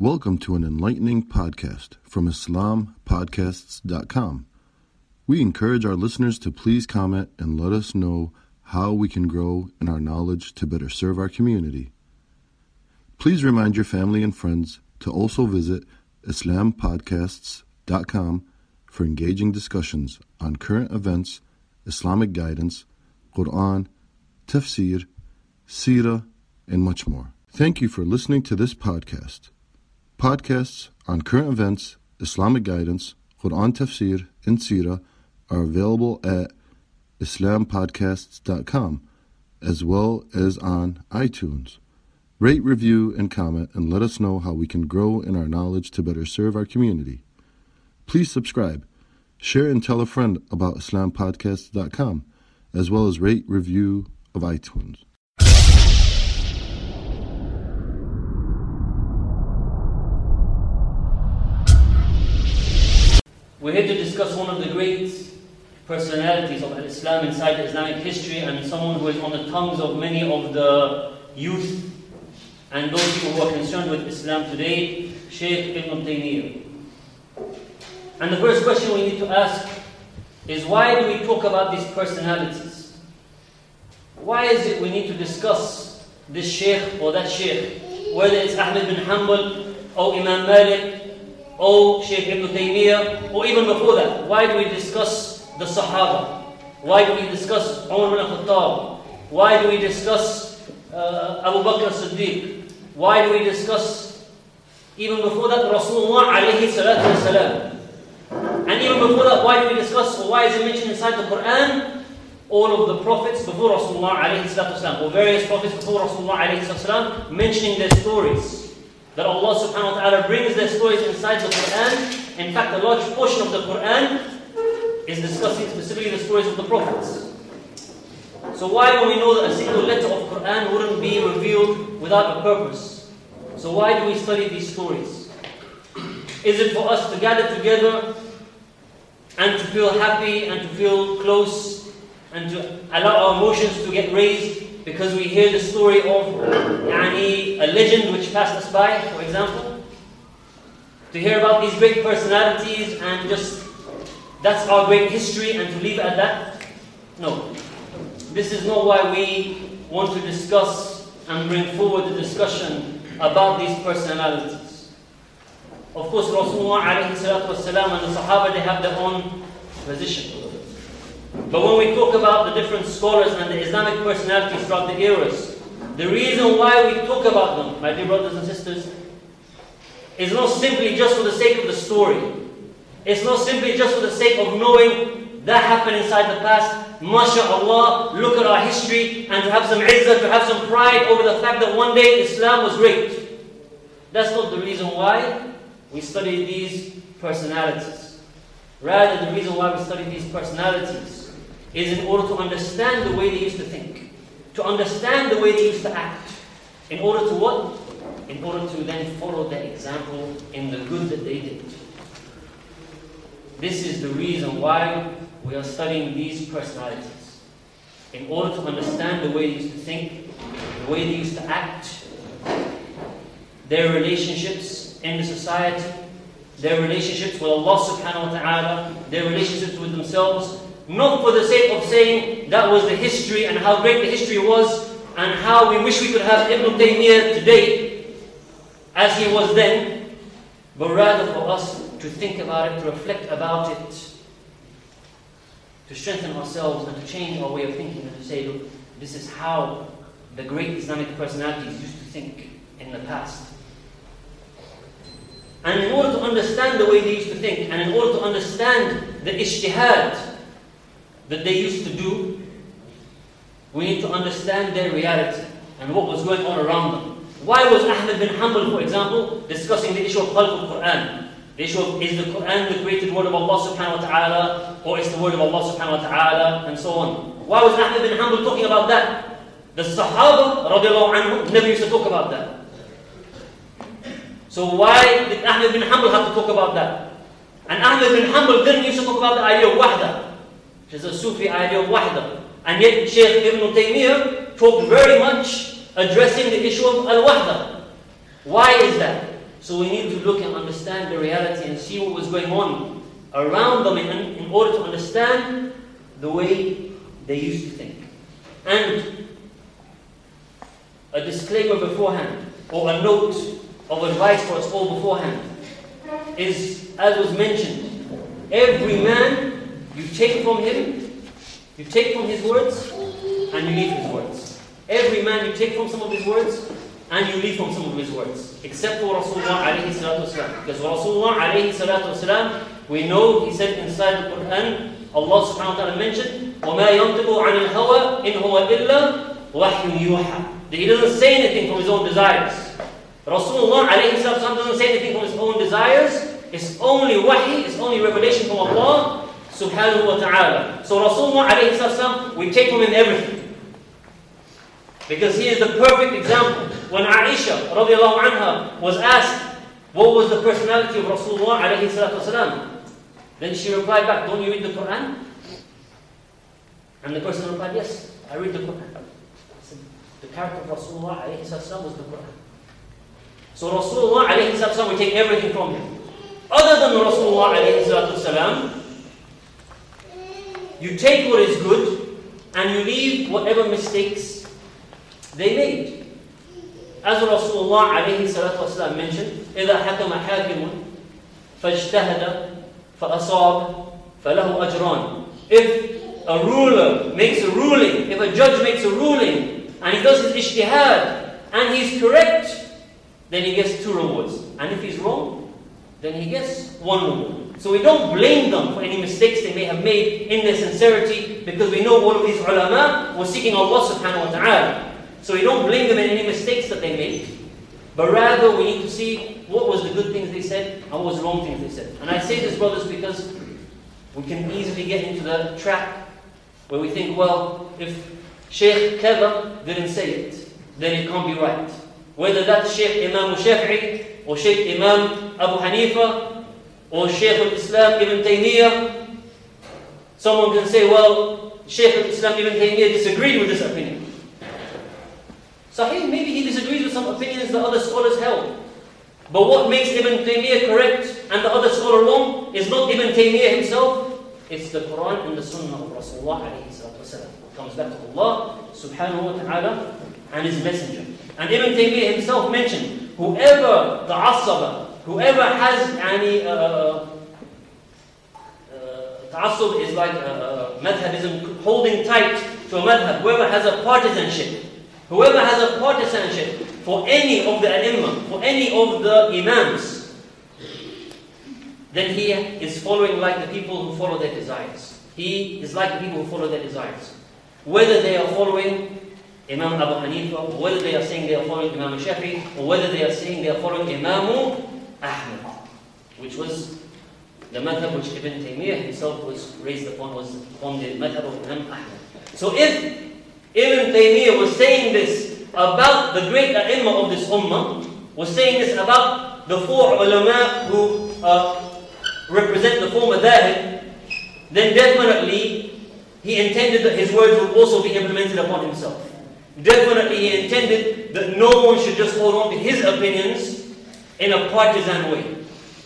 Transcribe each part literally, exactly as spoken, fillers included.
Welcome to an enlightening podcast from Islam Podcasts dot com. We encourage our listeners to please comment and let us know how we can grow in our knowledge to better serve our community. Please remind your family and friends to also visit Islam Podcasts dot com for engaging discussions on current events, Islamic guidance, Quran, tafsir, seerah, and much more. Thank you for listening to this podcast. Podcasts on current events, Islamic guidance, Quran tafsir, and seerah are available at Islam Podcasts dot com as well as on iTunes. Rate, review, and comment and let us know how we can grow in our knowledge to better serve our community. Please subscribe, share, and tell a friend about Islam Podcasts dot com as well as rate, review of iTunes. We're here to discuss one of the great personalities of Islam inside Islamic history, and someone who is on the tongues of many of the youth and those people who are concerned with Islam today, Shaykh Ibn Taymiyyah. And the first question we need to ask is, why do we talk about these personalities? Why is it we need to discuss this Shaykh or that Shaykh, whether it's Ahmed bin Hanbal or Imam Malik, or Shaykh Ibn Taymiyyah, or even before that? Why do we discuss the Sahaba? Why do we discuss Umar bin Khattab? Why do we discuss uh, Abu Bakr as-Siddiq? Why do we discuss, even before that, Rasulullah alayhi salatu wasalam? And even before that, why do we discuss, or why is it mentioned inside the Quran, all of the prophets before Rasulullah alayhi salatu wasalam, or various prophets before Rasulullah alayhi salatu wasalam, mentioning their stories? That Allah subhanahu wa ta'ala brings their stories inside the Quran. In fact, a large portion of the Quran is discussing specifically the stories of the prophets. So why do we know that a single letter of Quran wouldn't be revealed without a purpose? So why do we study these stories? Is it for us to gather together and to feel happy and to feel close and to allow our emotions to get raised because we hear the story of yani, a legend which passed us by, for example? To hear about these great personalities and just, that's our great history, and to leave it at that? No. This is not why we want to discuss and bring forward the discussion about these personalities. Of course, Rasulullah alayhi salatu wasalam and the Sahaba, they have their own position. But when we talk about the different scholars and the Islamic personalities throughout the eras, the reason why we talk about them, my dear brothers and sisters, is not simply just for the sake of the story. It's not simply just for the sake of knowing that happened inside the past. MashaAllah, look at our history, and to have some izzah, to have some pride over the fact that one day Islam was great. That's not the reason why we study these personalities. Rather, the reason why we study these personalities is in order to understand the way they used to think, to understand the way they used to act, in order to what? In order to then follow their example in the good that they did. This is the reason why we are studying these personalities, in order to understand the way they used to think, the way they used to act, their relationships in the society, their relationships with Allah subhanahu wa ta'ala, their relationships with themselves, not for the sake of saying that was the history and how great the history was and how we wish we could have Ibn Taymiyyah today as he was then, but rather for us to think about it, to reflect about it, to strengthen ourselves and to change our way of thinking, and to say, look, this is how the great Islamic personalities used to think in the past. And in order to understand the way they used to think, and in order to understand the ijtihad that they used to do, we need to understand their reality and what was going on around them. Why was Ahmed bin Hanbal, for example, discussing the issue of Khalq al-Quran? The issue of, is the Quran the created word of Allah subhanahu wa ta'ala, or is the word of Allah subhanahu wa ta'ala, and so on. Why was Ahmed bin Hanbal talking about that? The Sahaba, radiallahu anhu, never used to talk about that. So why did Ahmed bin Hanbal have to talk about that? And Ahmed bin Hanbal didn't used to talk about the idea of wahda, which is a Sufi idea of wahda. And yet Shaykh Ibn Taymiyyah talked very much addressing the issue of al-wahda. Why is that? So we need to look and understand the reality and see what was going on around them in, in order to understand the way they used to think. And a disclaimer beforehand, or a note of advice for us all beforehand, is, as was mentioned, every man, you take from him, you take from his words, and you leave his words. Every man, you take from some of his words, and you leave from some of his words. Except for Rasulullah alayhi salatu wasalam. Because Rasulullah alayhi salatu wasalam, we know, he said inside the Quran, Allah subhanahu wa ta'ala mentioned, وَمَا يَنْطِقُ عَنِ الْهَوَىٰ إِنْ هُوَ إِلَّا وَحْيٌ يُوحَىٰ. That he doesn't say anything from his own desires. Rasulullah alayhi salatu wasalam doesn't say anything from his own desires. It's only wahi, it's only revelation from Allah subhanahu wa ta'ala. So Rasulullah alayhi salatu, we take from him everything. Because he is the perfect example. When Aisha radiallahu anha was asked, what was the personality of Rasulullah alayhi salatu wasalam? Then she replied back, don't you read the Quran? And the person replied, yes, I read the Quran. I said, the character of Rasulullah alayhi salatu wasalam was the Quran. So Rasulullah alayhi salatu wasalam, we take everything from him. Other than Rasulullah alayhi salatu wasalam, you take what is good and you leave whatever mistakes they made. As Rasulullah alayhi salatu wasalam mentioned, إِذَا حَكَمَ حَاكِمٌ فَاجْتَهَدَ فَأَصَابَ فَلَهُ أَجْرَانِ. If a ruler makes a ruling, if a judge makes a ruling, and he does his ijtihad, and he's correct, then he gets two rewards. And if he's wrong, then he gets one reward. So we don't blame them for any mistakes they may have made in their sincerity, because we know all of these ulama were seeking Allah subhanahu wa ta'ala. So we don't blame them in any mistakes that they made, but rather we need to see what was the good things they said and what was the wrong things they said. And I say this, brothers, because we can easily get into the trap where we think, well, if Shaykh Kaza didn't say it, then it can't be right. Whether that's Shaykh Imam Shafi'i, or Shaykh Imam Abu Hanifa, or Shaykh al-Islam Ibn Taymiyyah, someone can say, well, Shaykh al-Islam Ibn Taymiyyah disagreed with this opinion. Sahih, maybe he disagrees with some opinions that other scholars held. But what makes Ibn Taymiyyah correct and the other scholar wrong is not Ibn Taymiyyah himself, it's the Quran and the Sunnah of Rasulullah alayhi salatu wasalam. It comes back to Allah subhanahu wa ta'ala and His Messenger. And Ibn Taymiyyah himself mentioned, whoever ta'assaba, whoever has any, uh, uh, ta'assub is like uh, madhabism, holding tight to a madhab, whoever has a partisanship, whoever has a partisanship for any of the ai-imma, for any of the imams, then he is following like the people who follow their desires. He is like the people who follow their desires. Whether they are following Imam Abu Hanifa, or whether they are saying they are following Imam Shafi'i, or whether they are saying they are following Imam Ahmad, which was the madhab which Ibn Taymiyyah himself was raised upon, was on the madhab of Imam Ahmad. So if Ibn Taymiyyah was saying this about the great ai-imma of this ummah, was saying this about the four ulama who uh, represent the four madhahib, then definitely he intended that his words would also be implemented upon himself. Definitely he intended that no one should just hold on to his opinions in a partisan way.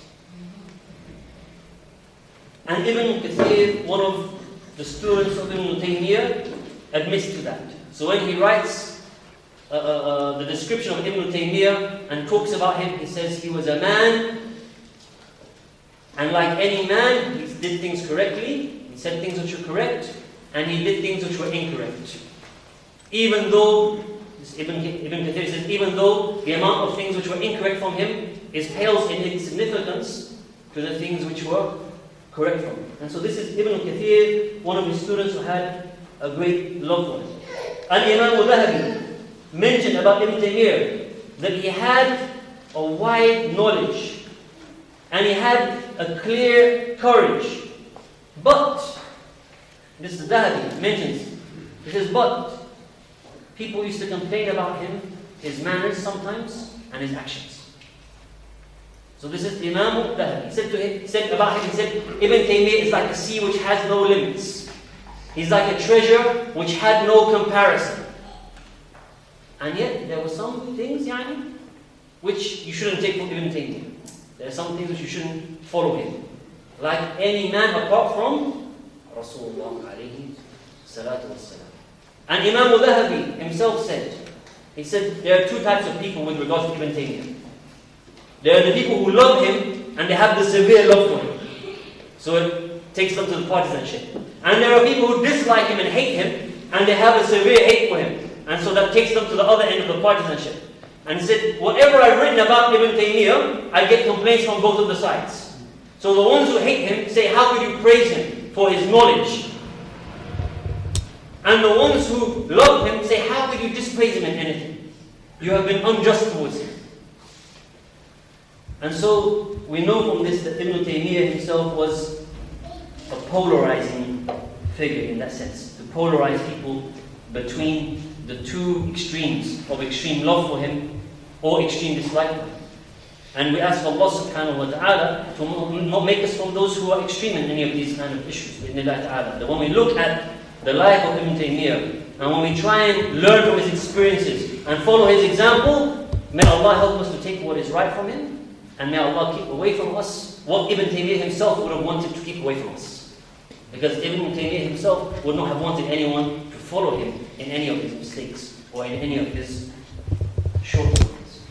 And Ibn Kathir, one of the students of Ibn Taymiyyah, admits to that. So when he writes uh, uh, uh, the description of Ibn Taymiyyah and talks about him, he says he was a man, and like any man, he did things correctly, he said things which were correct, and he did things which were incorrect. Even though, Ibn, Ibn Kathir says, even though the amount of things which were incorrect from him is pales in its significance to the things which were correct from him. And so this is Ibn Kathir, one of his students who had a great love for him. Al-Imam al-Dhahabi mentioned about Ibn Taymiyyah that he had a wide knowledge and he had a clear courage. But, this is Dhahabi mentions, he says, but people used to complain about him, his manners sometimes, and his actions. So this is Imam al-Dhahabi. He said to him, he said about him, he said, Ibn Taymiyyah is like a sea which has no limits. He's like a treasure which had no comparison. And yet, there were some things, yani, which you shouldn't take from Ibn Taymiyyah. There are some things which you shouldn't follow him. Like any man apart from Rasulullah alayhi salatu wassalam. And Imam al-Dhahabi himself said, he said, there are two types of people with regards to Ibn Taymiyyah. There are the people who love him and they have the severe love for him. So it takes them to the partisanship. And there are people who dislike him and hate him and they have a severe hate for him. And so that takes them to the other end of the partisanship. And he said, whatever I've written about Ibn Taymiyyah, I get complaints from both of the sides. So the ones who hate him say, how could you praise him for his knowledge? And the ones who love him say, how could you dispraise him in anything? You have been unjust towards him. And so we know from this that Ibn Taymiyyah himself was a polarizing figure in that sense. To polarize people between the two extremes of extreme love for him or extreme dislike for him. And we ask Allah subhanahu wa ta'ala to not make us from those who are extreme in any of these kind of issues. That when we look at the life of Ibn Taymiyyah, and when we try and learn from his experiences and follow his example, may Allah help us to take what is right from him, and may Allah keep away from us what Ibn Taymiyyah himself would have wanted to keep away from us. Because Ibn Taymiyyah himself would not have wanted anyone to follow him in any of his mistakes or in any of his shortcomings.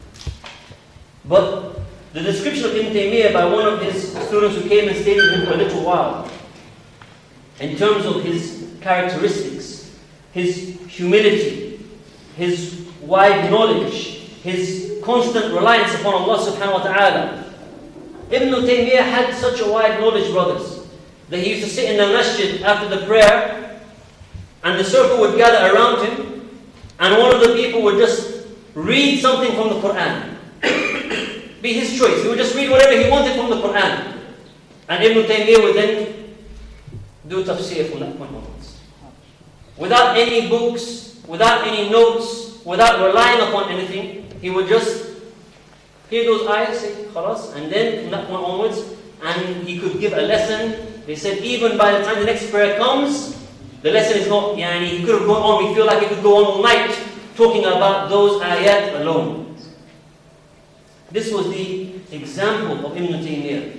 But the description of Ibn Taymiyyah by one of his students who came and stayed with him for a little while, in terms of his characteristics, his humility, his wide knowledge, his constant reliance upon Allah subhanahu wa ta'ala. Ibn Taymiyyah had such a wide knowledge, brothers, that he used to sit in the masjid after the prayer, and the circle would gather around him, and one of the people would just read something from the Quran. Be his choice. He would just read whatever he wanted from the Quran. And Ibn Taymiyyah would then do tafsir from that point onwards. Without any books, without any notes, without relying upon anything, he would just hear those ayahs, say, khalas, and then from that point onwards, and he could give a lesson. They said even by the time the next prayer comes, the lesson is not, yani, he could have gone on, we feel like he could go on all night talking about those ayat alone. This was the example of Ibn Taymiyyah.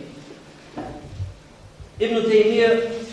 Ibn Taymiyyah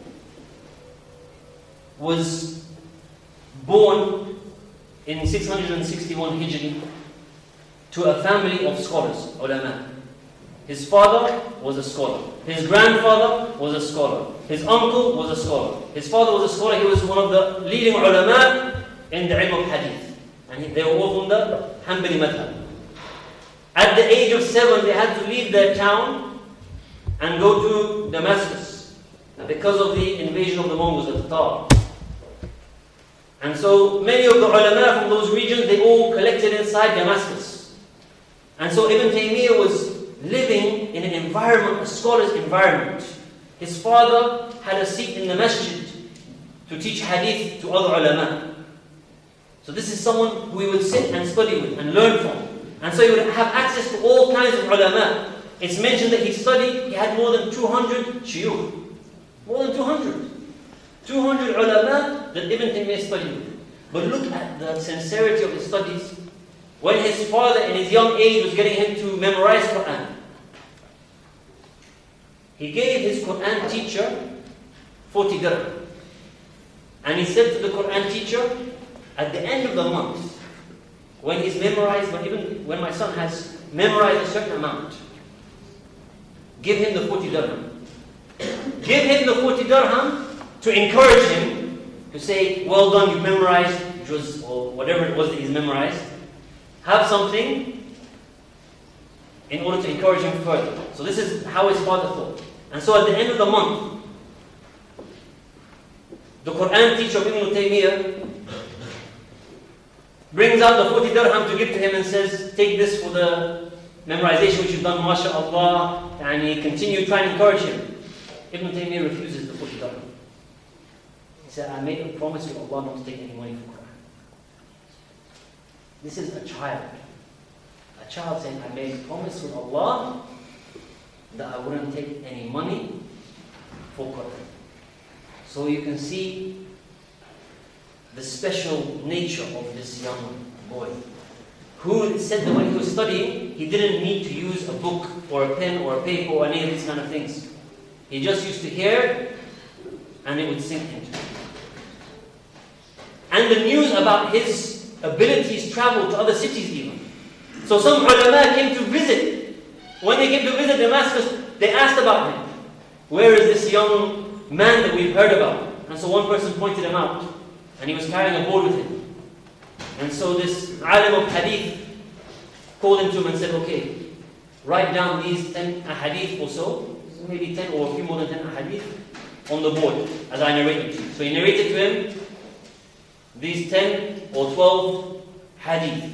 was born in six hundred sixty-one Hijri to a family of scholars, ulama. His father was a scholar. His grandfather was a scholar. His uncle was a scholar. His father was a scholar. He was one of the leading ulama in the ilm of hadith. And they were all from the Hanbali madhab. At the age of seven, they had to leave their town and go to Damascus because of the invasion of the Mongols, the Tatar. And so many of the ulama from those regions, they all collected inside Damascus. And so Ibn Taymiyyah was living in an environment, a scholar's environment. His father had a seat in the masjid to teach hadith to other ulama. So this is someone who he would sit and study with and learn from. And so he would have access to all kinds of ulama. It's mentioned that he studied, he had more than two hundred shuyukh. More than two hundred. two hundred ulama that Ibn Taymiyyah studied with. But look at the sincerity of his studies. When his father in his young age was getting him to memorize Quran, he gave his Quran teacher forty dirham. And he said to the Quran teacher, at the end of the month, when he's memorized, when even when my son has memorized a certain amount, give him the forty dirham. Give him the forty dirham to encourage him, to say, well done, you've memorized juz or whatever it was that he's memorized. Have something in order to encourage him further. So this is how his father thought. And so at the end of the month, the Quran teacher of Ibn Taymiyyah brings out the forty dirham to give to him and says, take this for the memorization which you've done, mashaAllah, and he continue trying to encourage him. Ibn Taymiyyah refuses the forty dirham. He said, I made a promise to Allah not to take any money for Quran. This is a child. A child saying, I made a promise with Allah that I wouldn't take any money for Quran. So you can see the special nature of this young boy who said that when he was studying, he didn't need to use a book or a pen or a paper or any of these kind of things. He just used to hear, and it would sink into him. And the news about his abilities traveled to other cities even. So some ulama came to visit. When they came to visit Damascus, they asked about him. Where is this young man that we've heard about? And so one person pointed him out, and he was carrying a board with him. And so this alim of hadith called him to him and said, okay, write down these ten ahadith or so, maybe ten or a few more than ten ahadith, on the board, as I narrated to you. So he narrated to him these ten or twelve hadith.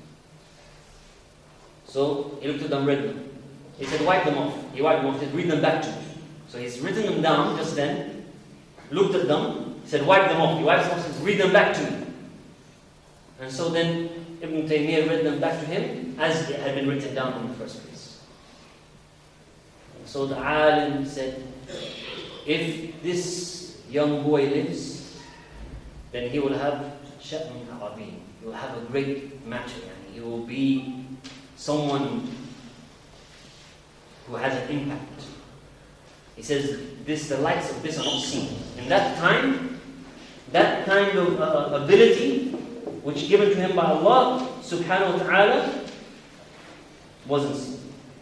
So he looked at them, read them. He said, wipe them off. He wiped them off, he said, read them back to me. So he's written them down just then, looked at them, he said, wipe them off. He wipes them off, he says, read them back to me. And so then Ibn Taymiyyah read them back to him as they had been written down in the first place. And so the alim said, if this young boy lives, then he will have sha'nun azim. He will have a great matter. And he will be someone who has an impact. He says, this, the likes of this are not seen. In that time, that kind of uh, ability, which given to him by Allah subhanahu wa ta'ala, wasn't seen.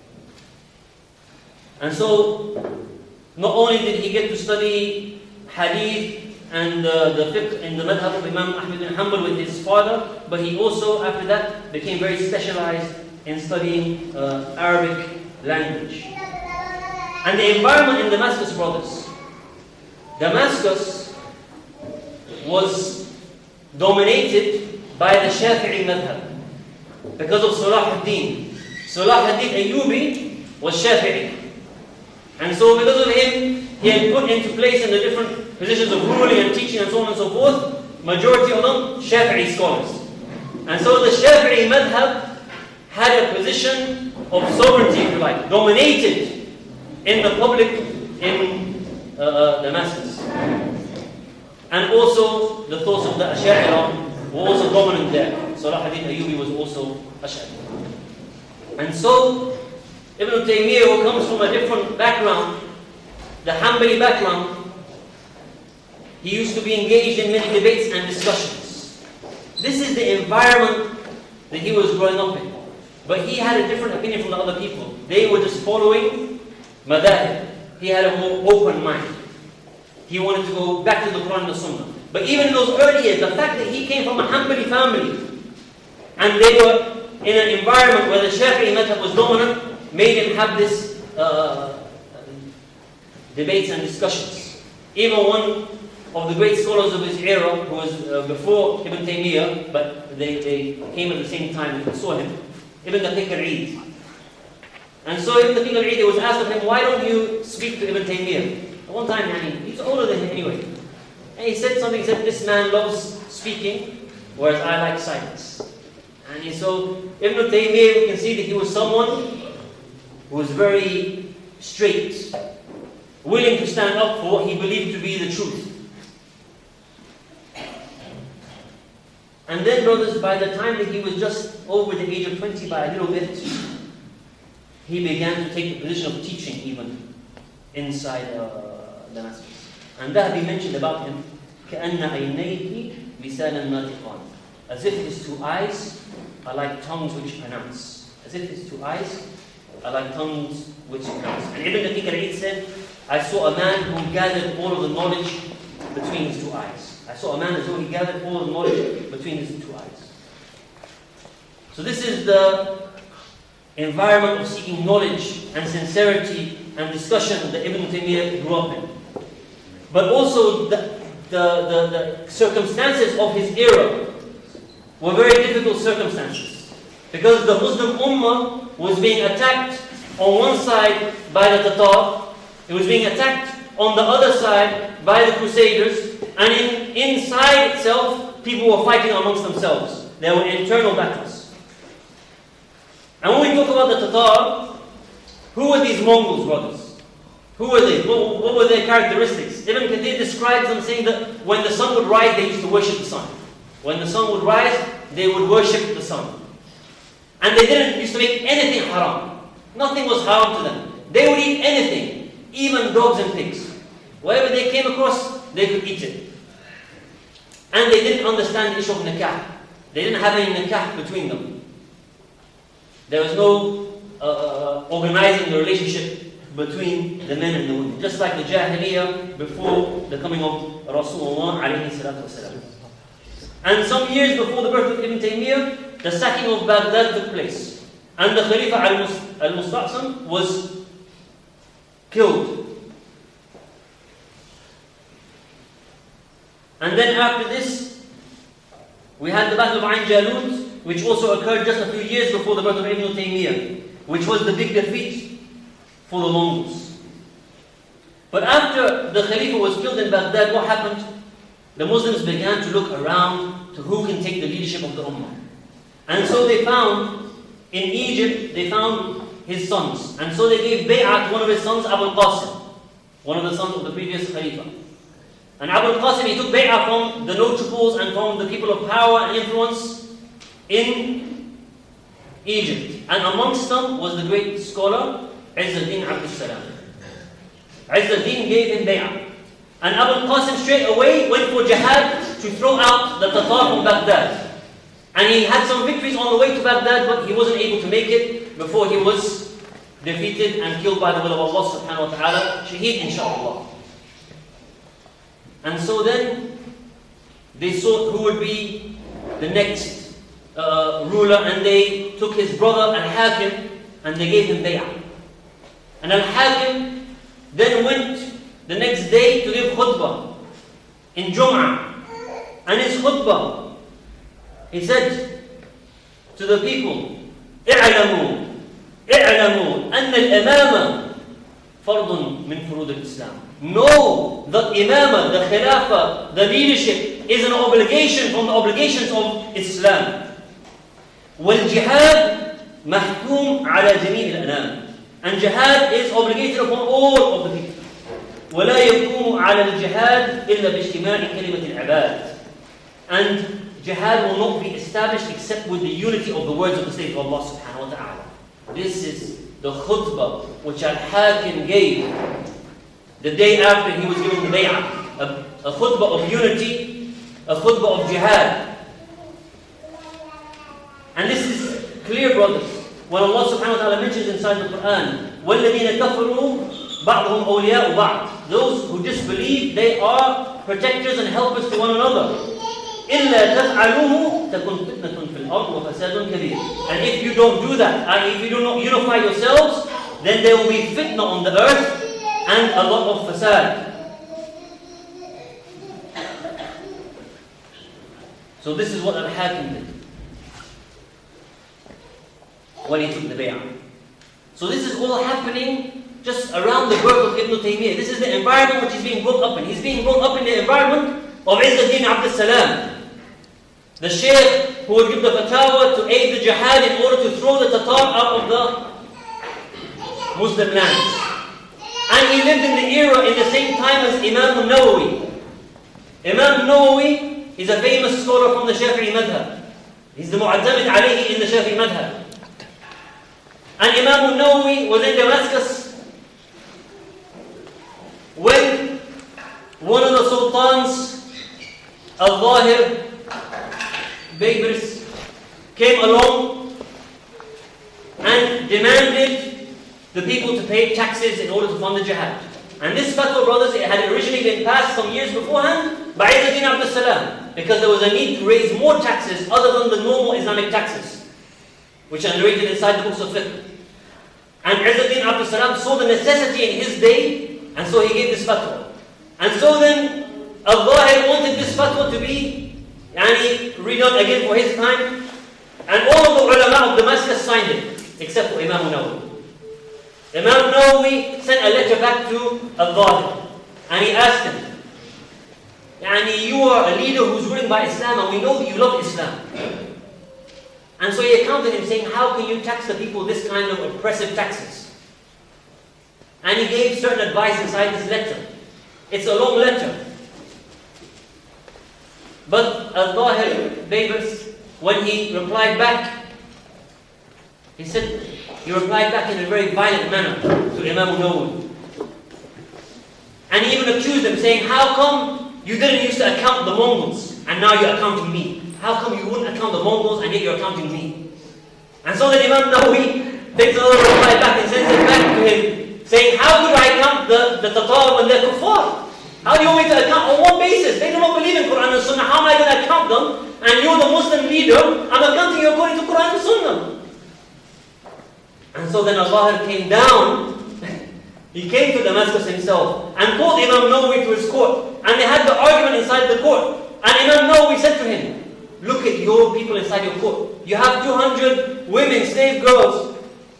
And so, not only did he get to study hadith and uh, the fiqh in the madhab of Imam Ahmad bin Hanbal with his father, but he also, after that, became very specialized in studying uh, Arabic language. And the environment in Damascus, brothers, Damascus was dominated by the Shafi'i madhab because of Salah ad-Din. Salah ad-Din Ayyubi was Shafi'i. And so because of him, he had put into place in the different positions of ruling and teaching and so on and so forth, majority of them Shafi'i scholars. And so the Shafi'i madhab had a position of sovereignty, if you like, dominated in the public in uh, uh, Damascus. And also the thoughts of the Ash'ari were also dominant there. Salah ad-Din Ayyubi was also Ash'ari. And so Ibn Taymiyyah, who comes from a different background, the Hanbali background, he used to be engaged in many debates and discussions. This is the environment that he was growing up in. But he had a different opinion from the other people. They were just following madhahib. He had a more open mind. He wanted to go back to the Quran and the Sunnah. But even in those early years, the fact that he came from a Hanbali family and they were in an environment where the Shafi'i madhab was dominant, made him have this uh, debates and discussions. Even one of the great scholars of his era, who was uh, before Ibn Taymiyyah, but they, they came at the same time and saw him, Ibn Daqiq al-Eid. And so Ibn Daqiq al-Eid, was asked of him, why don't you speak to Ibn Taymiyyah? At one time, yani, he's older than him anyway. And he said something, he said, this man loves speaking, whereas I like silence. And he, so Ibn Taymiyyah, you can see that he was someone who was very straight, willing to stand up for what he believed to be the truth. And then, brothers, by the time that he was just over the age of twenty by a little bit, he began to take the position of teaching even inside uh, Damascus. And that he mentioned about him, كَأَنَّ عَيْنَيْهِ مِثَالًا نَاطِقًا, as if his two eyes are like tongues which pronounce. As if his two eyes are like tongues which pronounce. And Ibn Daqiq al-Eid said, I saw a man who gathered all of the knowledge between his two eyes. I saw a man as though he gathered all of the knowledge between his two eyes. So this is the environment of seeking knowledge and sincerity and discussion that Ibn Taymiyyah grew up in. But also the, the, the, the circumstances of his era were very difficult circumstances. Because the Muslim Ummah was being attacked on one side by the Tatar, it was being attacked on the other side by the Crusaders, and in, inside itself, people were fighting amongst themselves. There were internal battles. And when we talk about the Tatar, who were these Mongols, brothers? Who were they? What, what were their characteristics? Ibn Kathir describes them saying that when the sun would rise, they used to worship the sun. When the sun would rise, they would worship the sun. And they didn't used to make anything haram. Nothing was haram to them. They would eat anything, even dogs and pigs. Whatever they came across, they could eat it. And they didn't understand the issue of nikah. They didn't have any nikah between them. There was no uh, organizing the relationship between the men and the women. Just like the Jahiliyyah before the coming of Rasulullah alayhi salatu wasalam. And some years before the birth of Ibn Taymiyyah, the sacking of Baghdad took place. And the Khalifa al-Musta'sam was killed. And then after this, we had the Battle of Ain Jalut, which also occurred just a few years before the birth of Ibn Taymiyyah, which was the big defeat for the Mongols. But after the Khalifa was killed in Baghdad, what happened? The Muslims began to look around to who can take the leadership of the Ummah. And so they found, in Egypt, they found his sons. And so they gave bay'ah to one of his sons, Abu al-Qasim, one of the sons of the previous Khalifa. And Abu al-Qasim, he took bay'ah from the notables and from the people of power and influence in Egypt. And amongst them was the great scholar, Izz al-Din Abd al-Salam. Izz al-Din gave him bay'ah. And Abu al-Qasim straight away went for jihad to throw out the Tatar from Baghdad. And he had some victories on the way to Baghdad, but he wasn't able to make it before he was defeated and killed by the will of Allah subhanahu wa ta'ala, shaheed inshaAllah. And so then, they sought who would be the next uh, ruler, and they took his brother Al-Hakim, and they gave him bay'ah. And Al-Hakim then went the next day to give khutbah in Jum'ah. And his khutbah, he said to the people, اعلموا اعلموا أن الإمامة فرض من فروض الإسلام. Know that imamah, the khilafah, the leadership is an obligation from the obligations of Islam. والجهاد محكوم على جميع الأنام. And jihad is obligated upon all of the people. ولا يقوم على الجهاد إلا باجتماع كلمة العباد. And jihad will not be established except with the unity of the words of the slave of Allah subhanahu wa ta'ala. This is the khutbah which Al-Hakim gave the day after he was given the bay'ah. A, a khutbah of unity, a khutbah of jihad. And this is clear, brothers. When Allah subhanahu wa ta'ala mentions inside the Quran, وَالَّذِينَ كَفَرُوا بَعْضُهُمْ أَوْلِيَاءُ بَعْضٍ. Those who disbelieve, they are protectors and helpers to one another. إِلَّا تَفْعَلُوهُ تَكُنْ فِتْنَةٌ فِي الْأَرْضِ وَفَسَادٌ كَبِيرٌ. And if you don't do that, and if you do not unify yourselves, then there will be fitna on the earth and a lot of fasad. So this is what Al-Hakim did when he took the bay'ah. So this is all happening just around the birth of Ibn Taymiyyah. This is the environment which he's being brought up in. He's being brought up in the environment of Izz al-Din Abd al-Salam, the sheikh who would give the fatwa to aid the jihad in order to throw the Tatar out of the Muslim lands. And he lived in the era in the same time as Imam al-Nawawi. Imam al-Nawawi is a famous scholar from the Shafi'i madhab. He's the mu'azzamid alayhi in the Shafi'i madhab. And Imam al-Nawawi was in Damascus when one of the sultans, Al-Zahir Baybars, came along and demanded the people to pay taxes in order to fund the jihad. And this fatwa, brothers, it had originally been passed some years beforehand by Izz al-Din Abd al-Salam, because there was a need to raise more taxes other than the normal Islamic taxes, which are narrated inside the books of fiqh. And Izz al-Din Abd al-Salam saw the necessity in his day, and so he gave this fatwa. And so then, Al-Zahir wanted this fatwa to be yani, redone again for his time, and all of the ulama of Damascus signed it, except for Imam Nawawi. Imam Nawawi sent a letter back to Al-Zahir, and he asked him, yani, you are a leader who's ruling by Islam, and we know that you love Islam. And so he accounted him saying, how can you tax the people this kind of oppressive taxes? And he gave certain advice inside this letter. It's a long letter. But Al-Zahir Baybars, when he replied back, He said, he replied back in a very violent manner to Imam Nawawi. And he even accused him, saying, how come you didn't used to account the Mongols, and now you're accounting me? How come you wouldn't account the Mongols, and yet you're accounting me? And so then Imam Nawawi takes another reply back and sends it back to him, saying, how could I count the, the Tatar when they're kuffar? How do you want me to account? On what basis? They do not believe in Quran and Sunnah. How am I going to account them? And you're the Muslim leader, I'm accounting you according to Quran and Sunnah. And so then Allah came down. He came to Damascus himself and called Imam Nawawi to his court. And they had the argument inside the court. And Imam Nawawi said to him, look at your people inside your court. You have two hundred women, slave girls.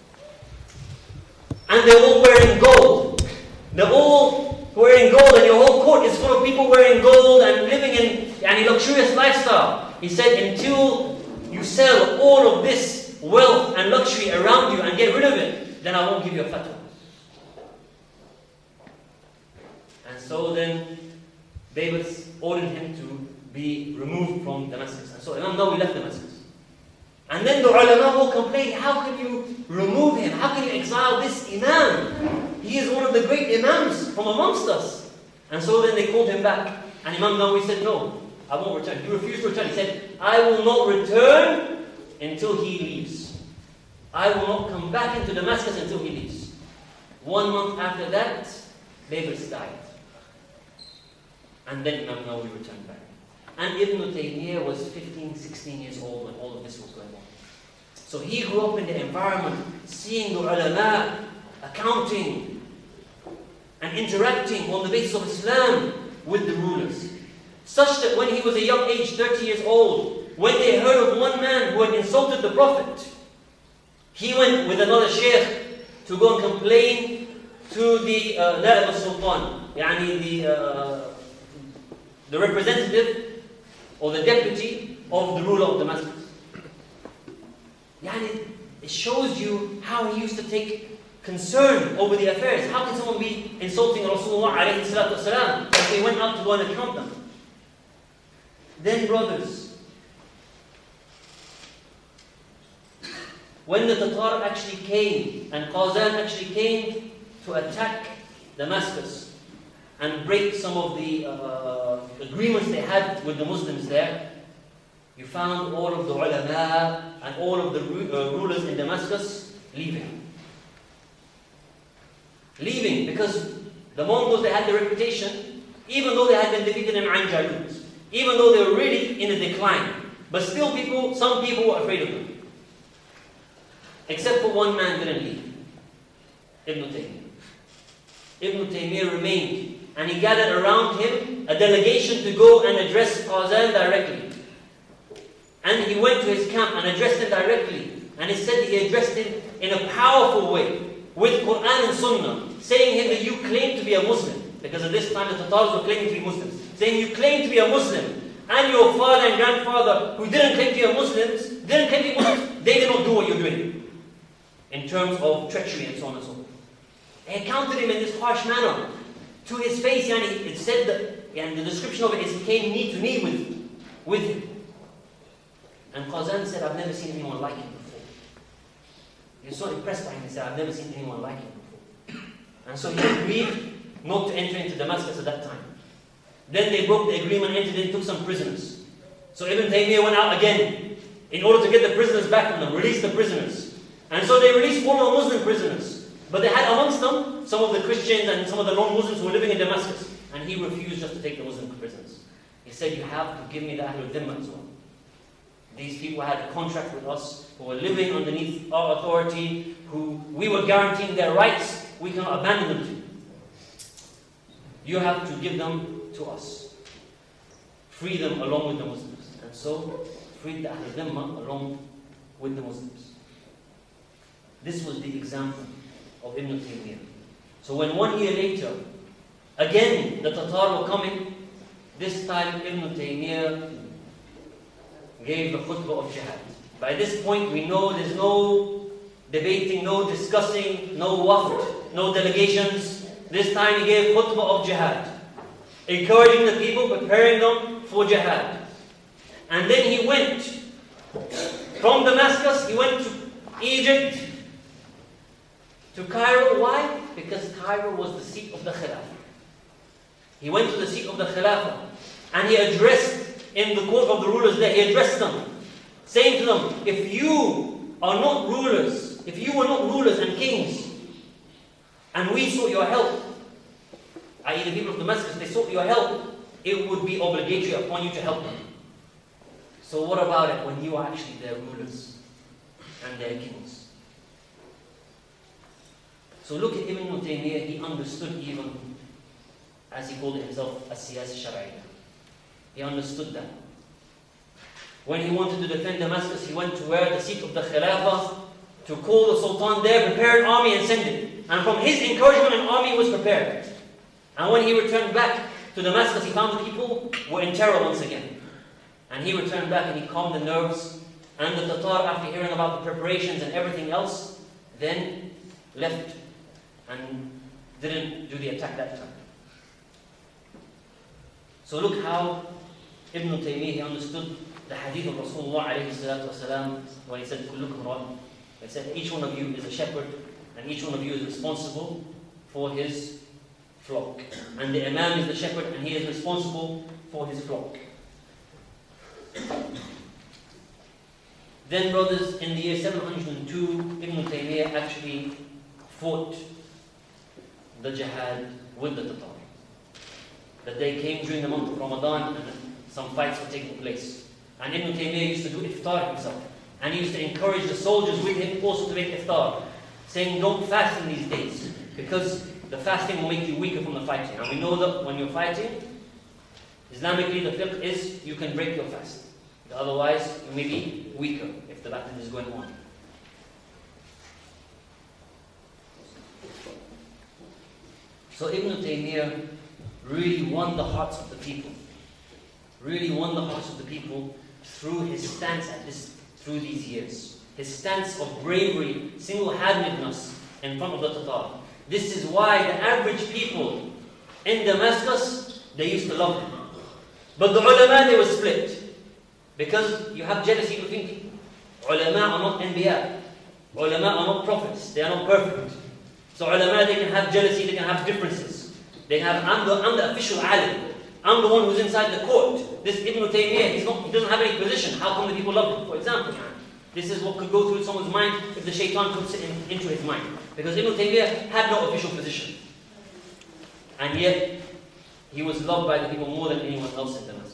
And they're all wearing gold. They're all wearing gold, and your whole court is full of people wearing gold and living in a luxurious lifestyle. He said, until you sell all of this wealth and luxury around you and get rid of it, then I won't give you a fatwa. And so then David ordered him to be removed from Damascus. And so Imam Nawawi left Damascus. And then the ulama will complain, how can you remove him? How can you exile this imam? He is one of the great imams from amongst us. And so then they called him back. And Imam Nawawi said, no, I won't return. He refused to return. He said, I will not return until he leaves. I will not come back into Damascus until he leaves. One month after that, David died. And then Imam Nawawi returned back. And Ibn Taymiyyah was fifteen, sixteen years old when all of this was going on. So he grew up in the environment, seeing the ulama accounting and interacting on the basis of Islam with the rulers. Such that when he was a young age, thirty years old, when they heard of one man who had insulted the Prophet, he went with another sheikh to go and complain to the Na'ib al-Sultan, yani the, uh, the representative or the deputy of the ruler of Damascus. Yani, it shows you how he used to take concern over the affairs. How can someone be insulting Rasulullah alayhi salatu wasalam if they went out to go and account them? Then brothers, when the Tatar actually came and Qazan actually came to attack Damascus and break some of the uh, agreements they had with the Muslims there, you found all of the ulama and all of the uh, rulers in Damascus leaving. Leaving because the Mongols, they had the reputation, even though they had been defeated in Ain Jalut, even though they were really in a decline, but still people, some people were afraid of them. Except for one man didn't leave, Ibn Taymiyyah. Ibn Taymiyyah remained. And he gathered around him a delegation to go and address Qazan directly. And he went to his camp and addressed him directly. And he said he addressed him in a powerful way, with Quran and Sunnah, saying him that you claim to be a Muslim. Because at this time the Tatars were claiming to be Muslims. Saying you claim to be a Muslim, and your father and grandfather, who didn't claim to be a Muslims, didn't claim to be Muslims, they did not do what you're doing. In terms of treachery and so on and so forth. They accounted him in this harsh manner. To his face, yani, it said that, and the description of it is he came knee to knee with, with him. And Qazan said, I've never seen anyone like him before. He was so impressed by him, he said, I've never seen anyone like him before. And so he agreed not to enter into Damascus at that time. Then they broke the agreement, entered in, took some prisoners. So Ibn Taymiyyah went out again in order to get the prisoners back from them, release the prisoners. And so they released all the Muslim prisoners. But they had amongst them some of the Christians and some of the non-Muslims who were living in Damascus. And he refused just to take the Muslim prisoners. He said, you have to give me the Ahlul Dhimma as well. These people had a contract with us, who were living underneath our authority, who we were guaranteeing their rights, we cannot abandon them to you. You have to give them to us. Free them along with the Muslims. And so, freed the Ahlul Dhimma along with the Muslims. This was the example of Ibn Taymiyyah. So when one year later, again the Tatar were coming, this time Ibn Taymiyyah gave the khutbah of jihad. By this point we know there's no debating, no discussing, no wafd, no delegations. This time he gave khutbah of jihad, encouraging the people, preparing them for jihad. And then he went from Damascus, he went to Egypt to Cairo. Why? Because Cairo was the seat of the Khilafah. He went to the seat of the Khilafah and he addressed in the court of the rulers there, he addressed them, saying to them, if you are not rulers, if you were not rulers and kings, and we sought your help, that is the people of Damascus, they sought your help, it would be obligatory upon you to help them. So what about it when you are actually their rulers and their kings? So look at Ibn Taymiyyah, he understood even, as he called it himself, as-siyasa shar'iyya. He understood that. When he wanted to defend Damascus, he went to where the seat of the Khilafah, to call the Sultan there, prepare an army and send it. And from his encouragement, an army was prepared. And when he returned back to Damascus, he found the people were in terror once again. And he returned back and he calmed the nerves. And the Tatar, after hearing about the preparations and everything else, then left and didn't do the attack that time. So look how Ibn Taymiyyah, he understood the hadith of Rasulullah alayhi salatu wasalam when he said, "Kullukum ra'in." He said, each one of you is a shepherd and each one of you is responsible for his flock. And the Imam is the shepherd and he is responsible for his flock. Then, brothers, in the year seven hundred two, Ibn Taymiyyah actually fought the jihad with the Tatar. That they came during the month of Ramadan and some fights were taking place. And Ibn Taymiyyah used to do iftar himself. And he used to encourage the soldiers with him also to make iftar, saying, don't fast in these days, because the fasting will make you weaker from the fighting. And we know that when you're fighting, Islamically the fiqh is you can break your fast. Otherwise, you may be weaker if the battle is going on. So Ibn Taymiyyah really won the hearts of the people. Really won the hearts of the people through his stance at this, through these years. His stance of bravery, single-handedness in front of the Tatar. This is why the average people in Damascus, they used to love him. But the ulama, they were split. Because you have jealousy between people. Ulama are not anbiya. Ulama are not prophets. They are not perfect. So ulama, they can have jealousy, they can have differences. They have, I'm the, I'm the official alim. I'm the one who's inside the court. This Ibn Taymiyyah, he's not, he doesn't have any position. How come the people love him? For example, this is what could go through someone's mind if the shaitan puts it in, into his mind. Because Ibn Taymiyyah had no official position. And yet, he was loved by the people more than anyone else in Damascus.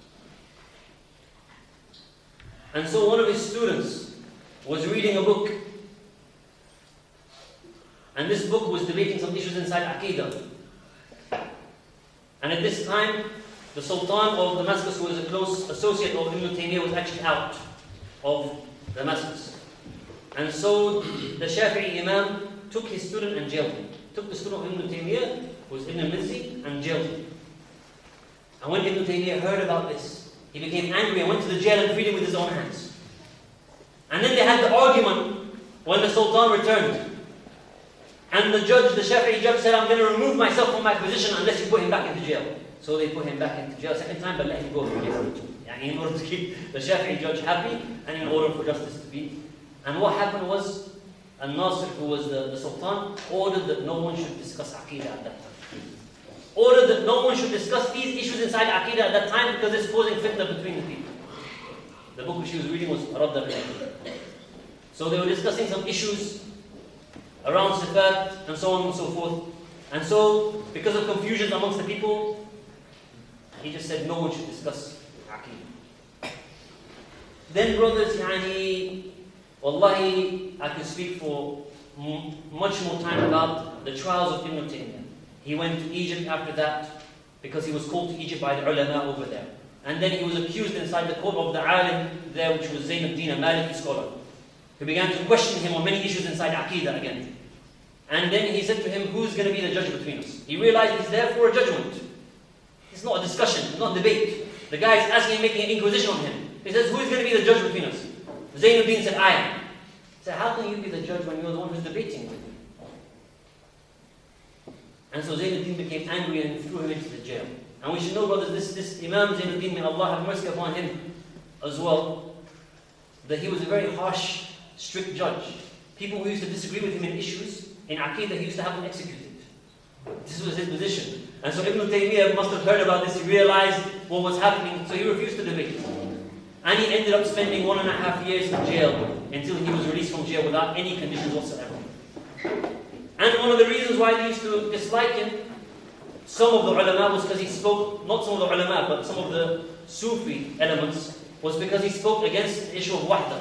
And so one of his students was reading a book. And this book was debating some issues inside Aqidah. And at this time, the Sultan of Damascus, who was a close associate of Ibn Taymiyyah, was actually out of Damascus. And so the Shafi'i Imam took his student and jailed him. Took the student of Ibn Taymiyyah, who was Ibn al-Mizzi, and jailed him. And when Ibn Taymiyyah heard about this, he became angry and went to the jail and freed him with his own hands. And then they had the argument when the Sultan returned. And the judge, the Shafi'i judge said, I'm going to remove myself from my position unless you put him back into jail. So they put him back into jail a second time, but let him go. In order to keep the Shafi'i judge happy and in order for justice to be. And what happened was, Al-Nasir, who was the, the Sultan, ordered that no one should discuss Aqidah at that time. Ordered that no one should discuss these issues inside Aqidah at that time because it's causing fitna between the people. The book which he was reading was Radd al-Aqidah. So they were discussing some issues around Sifat and so on and so forth. And so, because of confusion amongst the people, he just said no one should discuss Aqidah. Then brothers, yani, wallahi, I could speak for m- much more time about the trials of Ibn Taymiyyah. He went to Egypt after that because he was called to Egypt by the ulama over there. And then he was accused inside the court of the alim there, which was Zayn al-Din, a Maliki scholar, who began to question him on many issues inside Aqidah again. And then he said to him, who's going to be the judge between us? He realized he's there for a judgment. It's not a discussion, it's not a debate. The guy is asking, making an inquisition on him. He says, who is going to be the judge between us? Zayn al-Din said, I am. He said, how can you be the judge when you're the one who's debating with me? And so Zayn al-Din became angry and threw him into the jail. And we should know, brothers, this, this Imam Zayn al-Din, may Allah have mercy upon him as well, that he was a very harsh strict judge. People who used to disagree with him in issues, in Aqidah, he used to have them executed. This was his position. And so Ibn Taymiyyah must have heard about this, he realized what was happening, so he refused to debate. And he ended up spending one and a half years in jail until he was released from jail without any conditions whatsoever. And one of the reasons why they used to dislike him, some of the ulama, was because he spoke, not some of the ulama, but some of the Sufi elements, was because he spoke against the issue of wahda.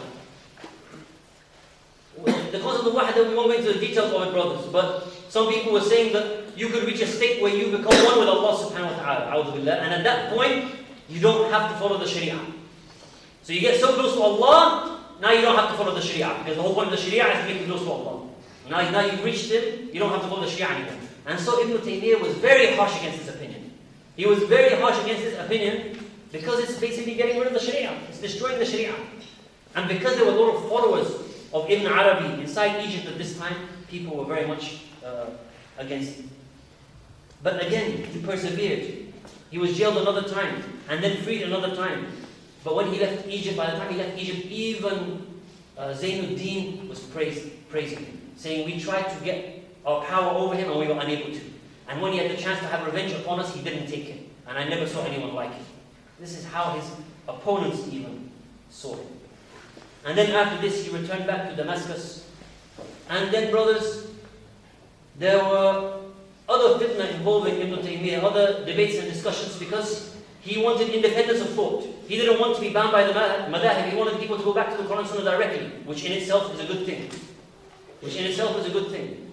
Because of the wahda, we won't go into the details of it, brothers, but some people were saying that you could reach a state where you become one with Allah subhanahu wa ta'ala, a'udhu billah, and at that point, you don't have to follow the sharia. So you get so close to Allah, now you don't have to follow the sharia, because the whole point of the sharia is to make you close to Allah. Now, now you've reached it, you don't have to follow the sharia anymore. And so Ibn Taymiyyah was very harsh against his opinion. He was very harsh against his opinion because it's basically getting rid of the sharia. It's destroying the sharia. And because there were a lot of followers of Ibn Arabi inside Egypt at this time, people were very much uh, against him. But again, he persevered. He was jailed another time, and then freed another time. But when he left Egypt, by the time he left Egypt, even uh, Zainuddin was praised, praising him, saying, we tried to get our power over him and we were unable to. And when he had the chance to have revenge upon us, he didn't take it. And I never saw anyone like him. This is how his opponents even saw him. And then after this, he returned back to Damascus. And then, brothers, there were other fitna involving Ibn Taymiyyah, other debates and discussions, because he wanted independence of thought. He didn't want to be bound by the madhahib. He wanted people to go back to the Quran and Sunnah directly, which in itself is a good thing. Which in itself is a good thing.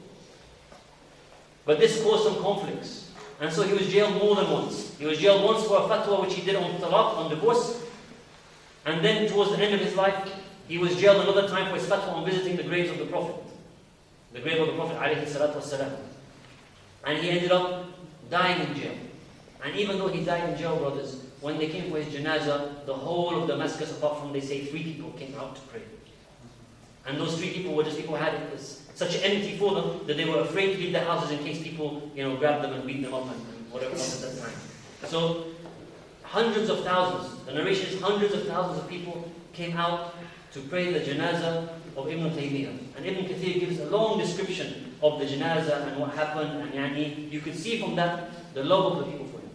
But this caused some conflicts. And so he was jailed more than once. He was jailed once for a fatwa which he did on talaq, on divorce. And then towards the end of his life, he was jailed another time for his fatwa on visiting the graves of the Prophet. The grave of the Prophet alayhi salatu wasalam. And he ended up dying in jail. And even though he died in jail, brothers, when they came for his janazah, the whole of Damascus, apart from, they say, three people came out to pray. And those three people were just people who had it was such empty for them that they were afraid to leave their houses in case people, you know, grabbed them and beat them up and, and whatever else at that time. So, hundreds of thousands, the narration is hundreds of thousands of people came out to pray the janazah of Ibn Taymiyyah. And Ibn Kathir gives a long description of the janazah and what happened, and yani, you could see from that the love of the people for him.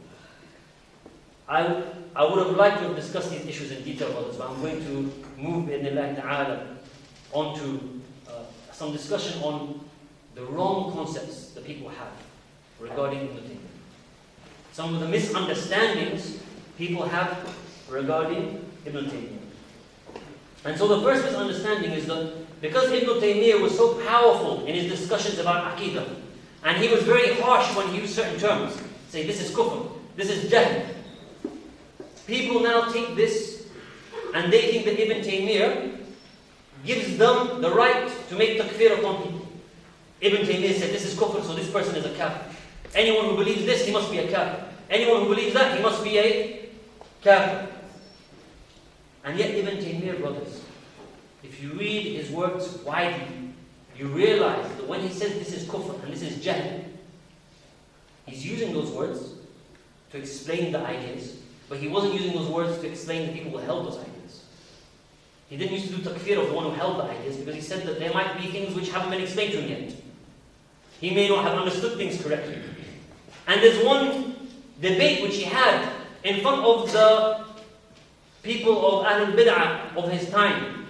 I, I would have liked to have discussed these issues in detail, brothers, but I'm going to move bi'idhnillah ta'ala onto uh, some discussion on the wrong concepts that people have regarding Ibn Taymiyyah. Some of the misunderstandings people have regarding Ibn Taymiyyah. And so the first misunderstanding is that because Ibn Taymiyyah was so powerful in his discussions about Aqidah, and he was very harsh when he used certain terms, say this is kufr, this is jahl, people now take this and they think that Ibn Taymiyyah gives them the right to make takfir upon people. Ibn Taymiyyah said this is kufr, so this person is a kafir. Anyone who believes this, he must be a kafir. Anyone who believes that, he must be a kafir. And yet Ibn Taymiyyah, brothers, if you read his works widely, you realize that when he says this is kufr and this is jahl, he's using those words to explain the ideas, but he wasn't using those words to explain the people who held those ideas. He didn't used to do takfir of the one who held the ideas because he said that there might be things which haven't been explained to him yet. He may not have understood things correctly. And there's one debate which he had in front of the people of Ahlul Bid'ah of his time.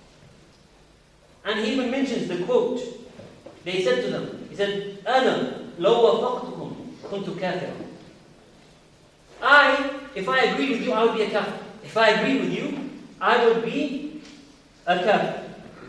And he even mentions the quote. They said to them, he said, أَنَا لَوْ وَفَقْتُكُمْ كُنْتُ كَافِرًا. I, if I agree with you, I would be a kafir. If I agree with you, I would be a kafir.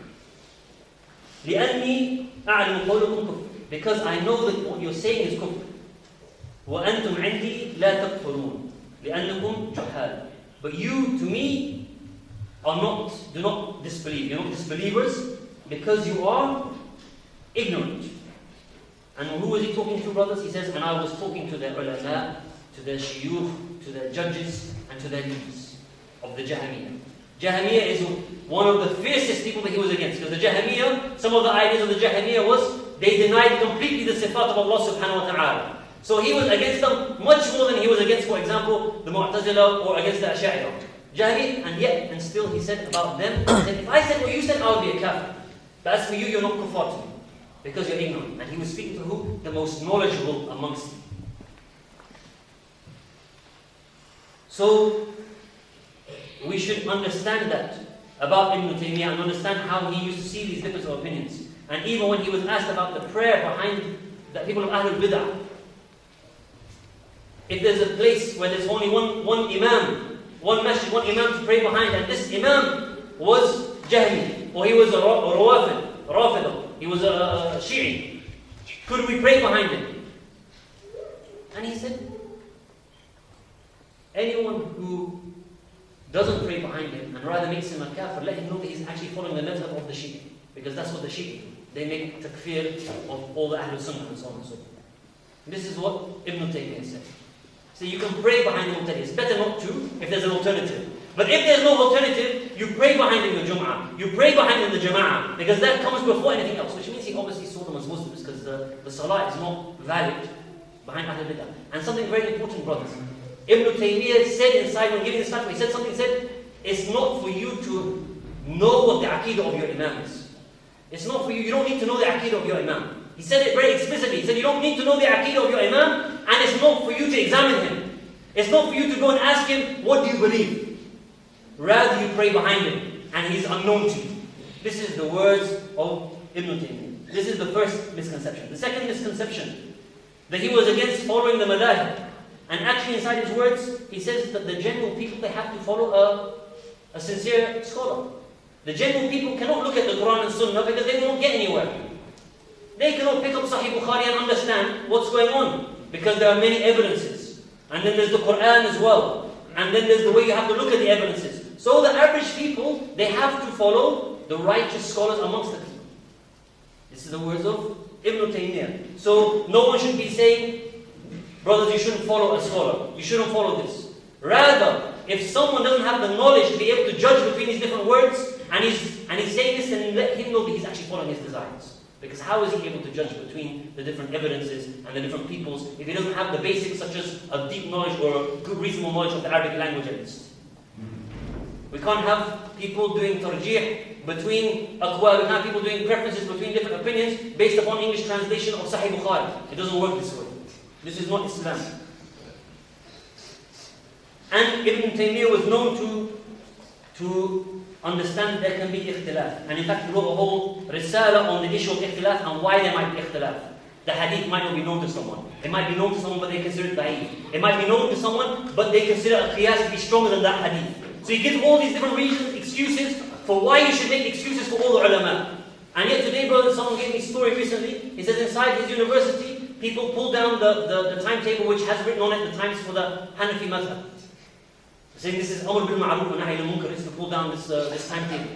لأني أعلم قولكم كفر. Because I know that what you're saying is kufr. وأنتم عندي لا تكفرون لأنكم جهال. But you, to me, are not, do not disbelieve. You're not disbelievers because you are ignorant. And who was he talking to, brothers? He says, and I was talking to their ulama, to their shuyukh, to their judges, and to their leaders of the Jahmiyyah. Jahmiyyah is one of the fiercest people that he was against. Because the Jahmiyyah, some of the ideas of the Jahmiyyah was, they denied completely the sifat of Allah subhanahu wa ta'ala. So he was against them much more than he was against, for example, the Mu'tazila or against the Ash'ari. Jahmi, and yet, and still he said about them, he said, if I said what you said, I would be a kafir. But as for you, you're not kuffar to me, because you're ignorant. And he was speaking to who? The most knowledgeable amongst you. So, we should understand that about Ibn Taymiyyah and understand how he used to see these different opinions. And even when he was asked about the prayer behind the people of Ahlul Bid'ah, if there's a place where there's only one, one imam, one masjid, one imam to pray behind, and this imam was Jahmi, or he was a Rawafid, Rafidah, he was a, a Shi'i, could we pray behind him? And he said, anyone who doesn't pray behind him and rather makes him a kafir, let him know that he's actually following the madhab of the Shi'i, because that's what the Shi'i do. They make takfir of all the Ahlul Sunnah and so on and so forth. This is what Ibn Taymiyyah said. So you can pray behind the Muqtadi. It's better not to if there's an alternative. But if there's no alternative, you pray behind him in the Jum'ah. You pray behind him in the Jama'ah. Because that comes before anything else. Which means he obviously saw them as Muslims, because the, the Salah is not valid behind Ahlul Bid'ah. And something very important, brothers. Ibn Taymiyyah said inside, when giving this fatwa, he said something, he said, it's not for you to know what the Aqidah of your Imam is. It's not for you, you don't need to know the Aqidah of your Imam. He said it very explicitly. He said, you don't need to know the Aqidah of your Imam, and it's not for you to examine him. It's not for you to go and ask him, what do you believe? Rather, you pray behind him, and he's unknown to you. This is the words of Ibn Taymiyyah. This is the first misconception. The second misconception, that he was against following the madahib. And actually inside his words, he says that the general people, they have to follow a, a sincere scholar. The general people cannot look at the Quran and Sunnah because they won't get anywhere. They cannot pick up Sahih Bukhari and understand what's going on, because there are many evidences. And then there's the Quran as well. And then there's the way you have to look at the evidences. So the average people, they have to follow the righteous scholars amongst the people. This is the words of Ibn Taymiyyah. So no one should be saying, brothers, you shouldn't follow a scholar. You shouldn't follow this. Rather, if someone doesn't have the knowledge to be able to judge between these different words, and he's, and he's saying this, then let him know that he's actually following his desires. Because how is he able to judge between the different evidences and the different peoples if he doesn't have the basics such as a deep knowledge or a good reasonable knowledge of the Arabic language at least? We can't have people doing tarjih between aqwal, we can't have people doing preferences between different opinions based upon English translation of Sahih Bukhari. It doesn't work this way. This is not Islam. And Ibn Taymiyyah was known to, to understand there can be ikhtilaf. And in fact, he wrote a whole risala on the issue of ikhtilaf and why there might be ikhtilaf. The hadith might not be known to someone. It might be known to someone, but they consider it da'if. It might be known to someone, but they consider a qiyas to be stronger than that hadith. So he gives all these different reasons, excuses, for why you should make excuses for all the ulama. And yet today, brothers, someone gave me a story recently. He says inside his university, people pull down the, the, the timetable which has written on it the times for the Hanafi madhab. Saying this is Amr bil Ma'ruf wa Nahy al Munkar, is to pull down this, uh, this timetable.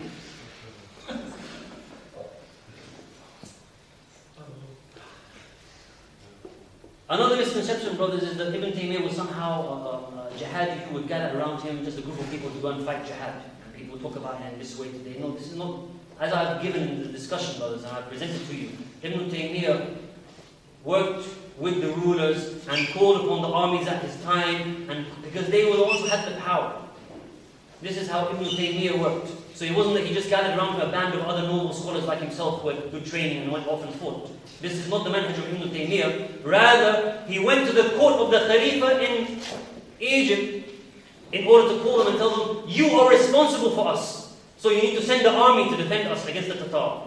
Another misconception, brothers, is that Ibn Taymiyyah was somehow a, a, a jihadi who would gather around him just a group of people to go and fight jihad. And people talk about it in this way today. No, this is not, as I've given the discussion, brothers, and I've presented to you, Ibn Taymiyyah worked with the rulers and called upon the armies at his time, and because they would also have the power. This is how Ibn Taymiyyah worked. So it wasn't that he just gathered around with a band of other noble scholars like himself who had good training and went off and fought. This is not the manhaj of Ibn Taymiyyah. Rather, he went to the court of the Khalifa in Egypt in order to call them and tell them, you are responsible for us. So you need to send the army to defend us against the Tatar.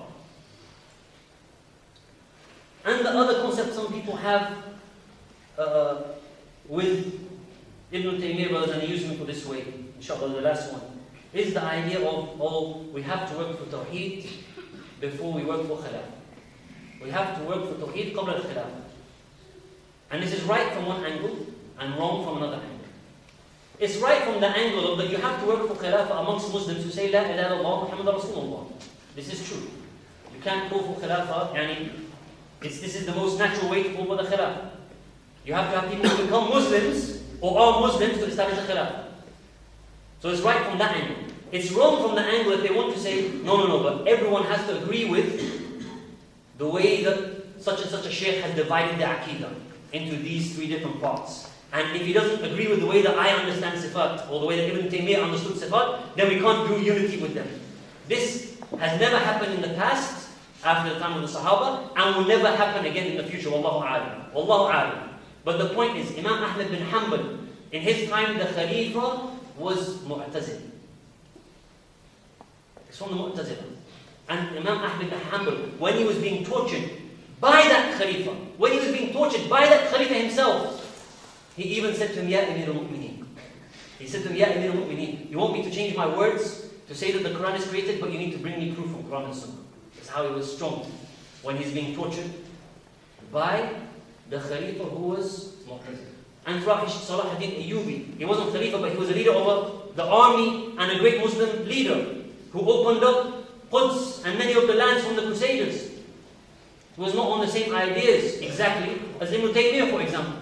And the other concept some people have uh, with Ibn Taymiyyah, brothers, and they use him for this way, inshallah, the last one, is the idea of, oh, we have to work for Tawheed before we work for Khilafah. We have to work for Tawheed qabla al-Khilafah. And this is right from one angle and wrong from another angle. It's right from the angle of that you have to work for Khilafah amongst Muslims who say, La ilaha illallah Muhammad Rasulullah. This is true. You can't call for Khilafah, yani, it's, this is the most natural way to call for the Khilafah. You have to have people who become Muslims or are Muslims to establish the Khilafah. So it's right from that angle. It's wrong from the angle that they want to say, no, no, no, but everyone has to agree with the way that such and such a shaykh has divided the Aqidah into these three different parts. And if he doesn't agree with the way that I understand Sifat, or the way that Ibn Taymiyyah understood Sifat, then we can't do unity with them. This has never happened in the past, after the time of the Sahaba, and will never happen again in the future. Wallahu a'lam. Wallahu a'lam. But the point is, Imam Ahmad bin Hanbal, in his time, the Khalifa was Mu'tazili. It's from the Mu'tazila. And Imam Ahmad bin Hanbal, when he was being tortured by that Khalifa, when he was being tortured by that Khalifa himself, he even said to him, Ya Amir al-Mu'mineen. He said to him, Ya Amir al-Mu'mineen, you want me to change my words to say that the Quran is created, but you need to bring me proof from Quran and Sunnah. That's how he was strong when he's being tortured by the Khalifa who was Mu'tazili. And throughout his Salahuddin Ayyubi, he wasn't Khalifa, but he was a leader of the army and a great Muslim leader who opened up Quds and many of the lands from the Crusaders. He was not on the same ideas exactly as Ibn Taymiyyah, for example.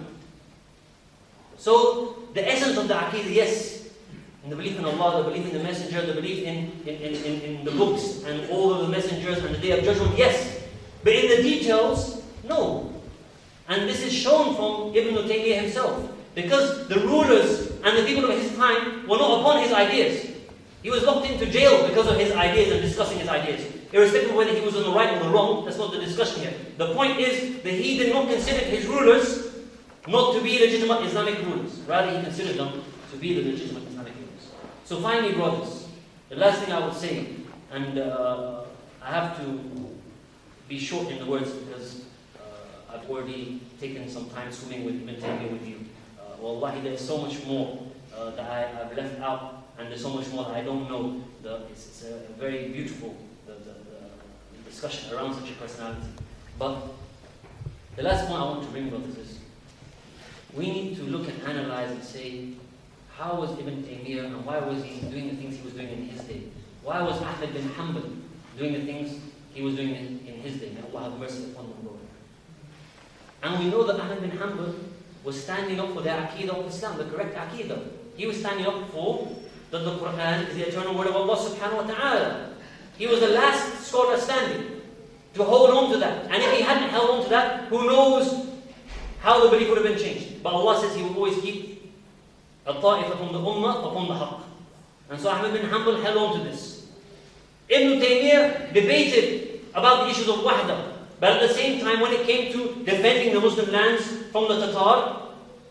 So, the essence of the Aqeedah, yes, in the belief in Allah, the belief in the Messenger, the belief in, in, in, in, in the books and all of the messengers and the Day of Judgment, yes. But in the details, no. And this is shown from Ibn Taymiyyah himself. Because the rulers and the people of his time were not upon his ideas. He was locked into jail because of his ideas and discussing his ideas. Irrespective of whether he was on the right or the wrong, that's not the discussion here. The point is that he did not consider his rulers not to be legitimate Islamic rulers. Rather, he considered them to be the legitimate Islamic rulers. So finally, brothers, the last thing I would say, and uh, I have to be short in the words because uh, I've already taken some time swimming with Ibn Taymiyyah with you. Uh, Wallahi, there's so much more uh, that I, I've left out, and there's so much more that I don't know. The, it's, it's a, a very beautiful the, the, the discussion around such a personality. But the last point I want to bring, brothers, is we need to look and analyze and say, how was Ibn Taymiyyah and why was he doing the things he was doing in his day? Why was Ahmad bin Hanbal doing the things he was doing in, in his day? May Allah have mercy upon them both. And we know that Ahmad bin Hanbal was standing up for the Aqeedah of Islam, the correct Aqeedah. He was standing up for that the Quran is the eternal word of Allah subhanahu wa ta'ala. He was the last scholar standing to hold on to that. And if he hadn't held on to that, who knows how the belief would have been changed. But Allah says He will always keep a ta'ifa from the ummah upon the haqq. And so Ahmad bin Hanbal held on to this. Ibn Taymiyyah debated about the issues of wahda. But at the same time, when it came to defending the Muslim lands from the Tatar,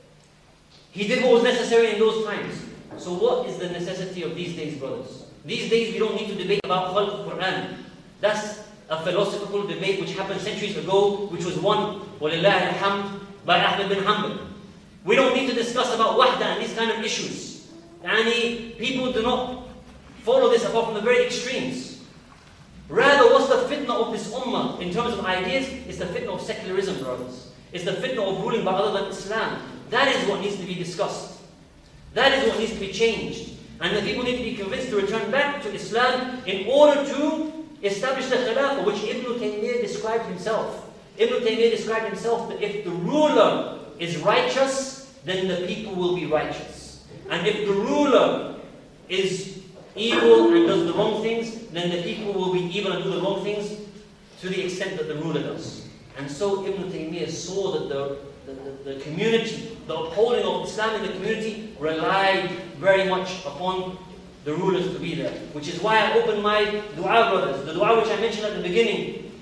he did what was necessary in those times. So what is the necessity of these days, brothers? These days we don't need to debate about Khalq Quran. That's a philosophical debate which happened centuries ago, which was won, walillahi alhamd, by Ahmad bin Hanbal. We don't need to discuss about wahda and these kind of issues. Yani, people do not follow this apart from the very extremes. Rather, what's the fitna of this ummah in terms of ideas? It's the fitna of secularism, brothers. It's the fitna of ruling by other than Islam. That is what needs to be discussed. That is what needs to be changed. And the people need to be convinced to return back to Islam in order to establish the Khilafah, which Ibn Taymiyyah described himself. Ibn Taymiyyah described himself that if the ruler is righteous, then the people will be righteous. And if the ruler is evil and does the wrong things, then the people will be evil and do the wrong things to the extent that the ruler does. And so Ibn Taymiyyah saw that the, the, the, the community, the upholding of Islam in the community relied very much upon the rulers to be there. Which is why I opened my dua, brothers. The dua which I mentioned at the beginning.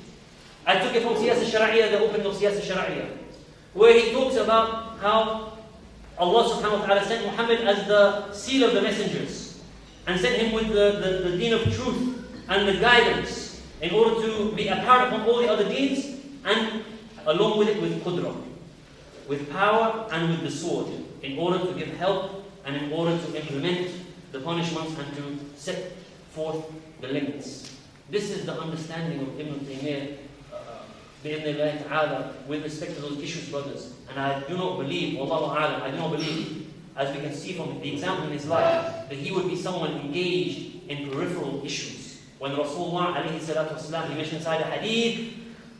I took it from Siyas al-Shara'iyah, the opening of Siyas al-Shara'iyah, where he talks about how Allah subhanahu wa ta'ala sent Muhammad as the seal of the messengers and sent him with the, the, the deen of truth and the guidance in order to be apparent upon all the other deeds, and along with it with qudra, with power and with the sword, in order to give help and in order to implement the punishments and to set forth the limits. This is the understanding of Ibn Taymiyyah bi'idhnillahi ta'ala with respect to those issues, brothers. And I do not believe, wallahu a'lam, I do not believe, as we can see from the example in his life, that he would be someone engaged in peripheral issues. When Rasulullah alayhi salatu wasalam, he mentioned inside a hadith,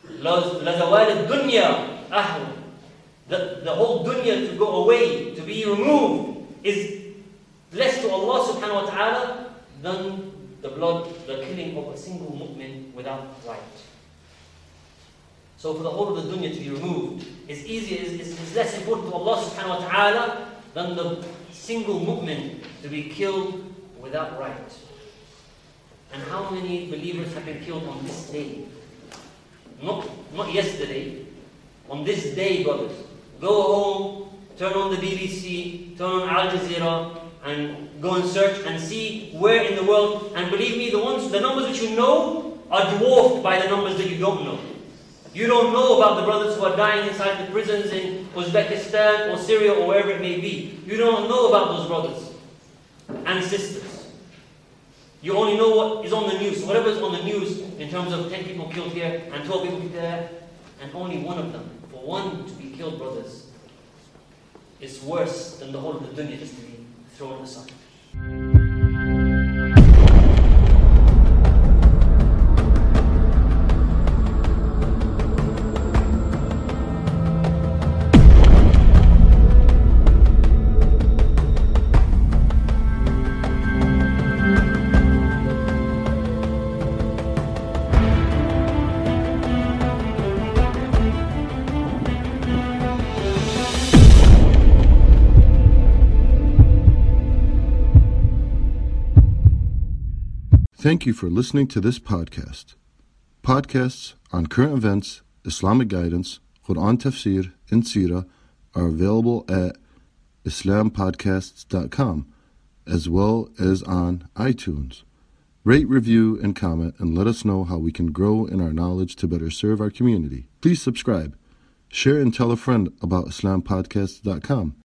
لَزَوَالِ الدُّنْيَا أَهْوَ, the, the whole dunya to go away, to be removed, is less to Allah subhanahu wa ta'ala than the blood, the killing of a single mu'min without right. So for the whole of the dunya to be removed is easier, is, is, is It's less important to Allah subhanahu wa ta'ala than the single mu'min to be killed without right. And how many believers have been killed on this day? Not, not yesterday. On this day, brothers. Go home, turn on the B B C, turn on Al Jazeera, and go and search and see where in the world. And believe me, the ones, the numbers which you know are dwarfed by the numbers that you don't know. You don't know about the brothers who are dying inside the prisons in Uzbekistan or Syria or wherever it may be. You don't know about those brothers and sisters. You only know what is on the news. Whatever is on the news in terms of ten people killed here and twelve people killed there, and only one of them. For one to be killed, brothers, is worse than the whole of the dunya just to be thrown aside. Thank you for listening to this podcast. Podcasts on current events, Islamic guidance, Quran tafsir, and seerah are available at islam podcasts dot com as well as on iTunes. Rate, review, and comment, and let us know how we can grow in our knowledge to better serve our community. Please subscribe, share, and tell a friend about islam podcasts dot com.